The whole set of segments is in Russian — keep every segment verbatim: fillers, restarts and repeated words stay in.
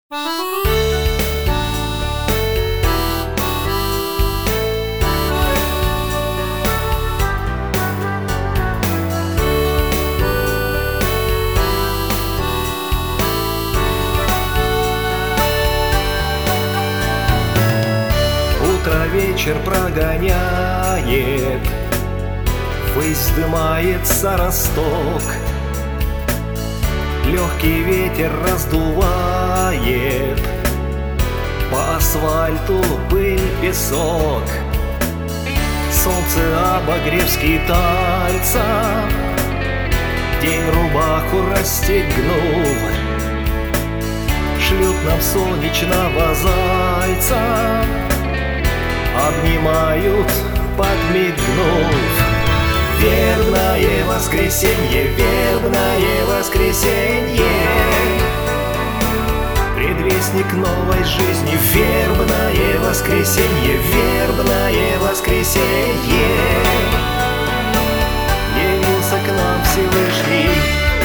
Утро вечер прогоняет, ввысь вздымается росток. Легкий ветер раздувает по асфальту пыль, песок. Солнце, обогрев скитальца, день рубаху расстегнул, шлют нам солнечного зайца, обнимают, подмигнув. Вербное воскресенье, вербное воскресенье, предвестник новой жизни. Вербное воскресенье, вербное воскресенье, явился к нам Всевышний.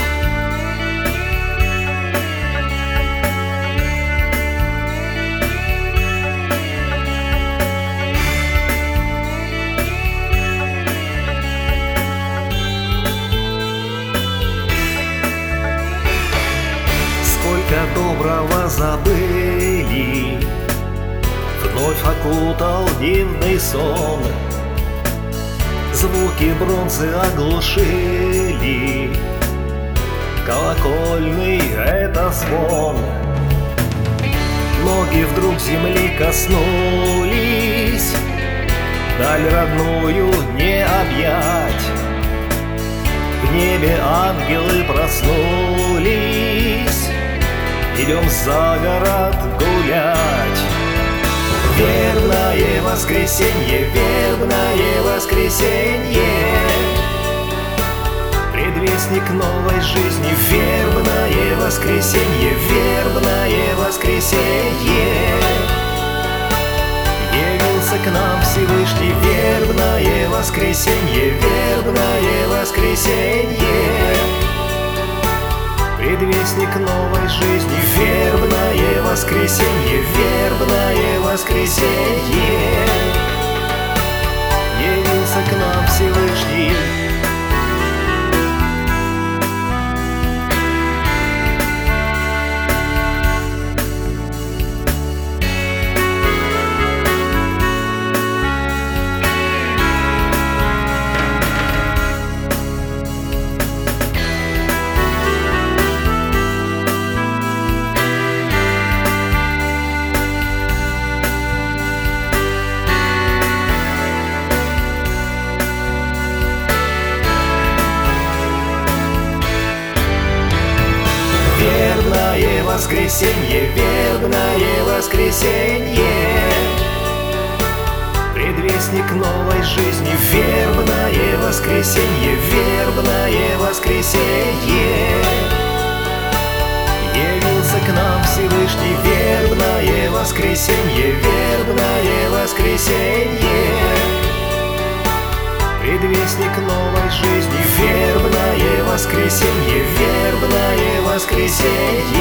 Сколько доброго забыли, вновь окутал дивный сон. Звуки бронзы оглушили, колокольный это звон. Ноги вдруг земли коснулись, даль родную не объять. В небе ангелы проснулись, идем за город гулять. Вербное воскресенье, вербное воскресенье, предвестник новой жизни. Вербное воскресенье, вербное воскресенье, явился к нам Всевышний. Вербное воскресенье, вербное воскресенье, предвестник новой жизни. Вербное воскресенье, вербное воскресенье, явился к нам Всевышний. Вербное воскресенье, вербное воскресенье, предвестник новой жизни. Вербное воскресенье, вербное воскресенье, явился к нам Всевышний. Вербное воскресенье, вербное воскресенье, предвестник новой жизни. Вербное воскресенье, вербное воскресенье,